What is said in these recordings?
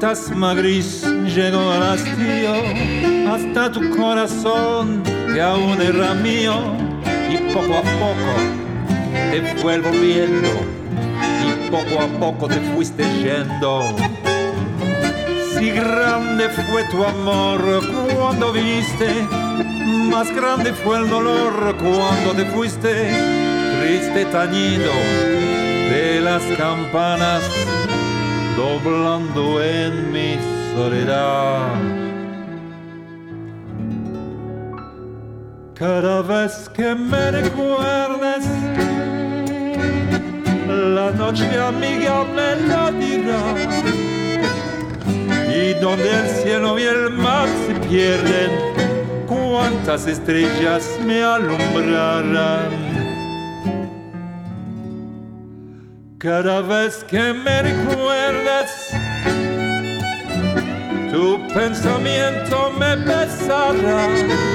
fantasma gris llegó al hastío hasta tu corazón que aún era mío, y poco a poco te fue volviendo y poco a poco te fuiste yendo. Si grande fue tu amor cuando viviste, más grande fue el dolor cuando te fuiste, triste tañido de las campanas doblando en mi soledad. Cada vez que me recuerdes, la noche amiga me lo dirá, y donde el cielo y el mar se pierden, cuántas estrellas me alumbrarán. Cada vez que me recuerdes, tu pensamiento me besará,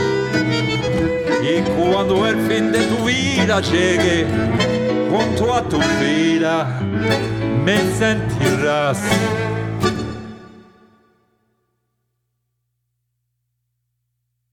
y cuando el fin de tu vida llegue, junto a tu vida me sentirás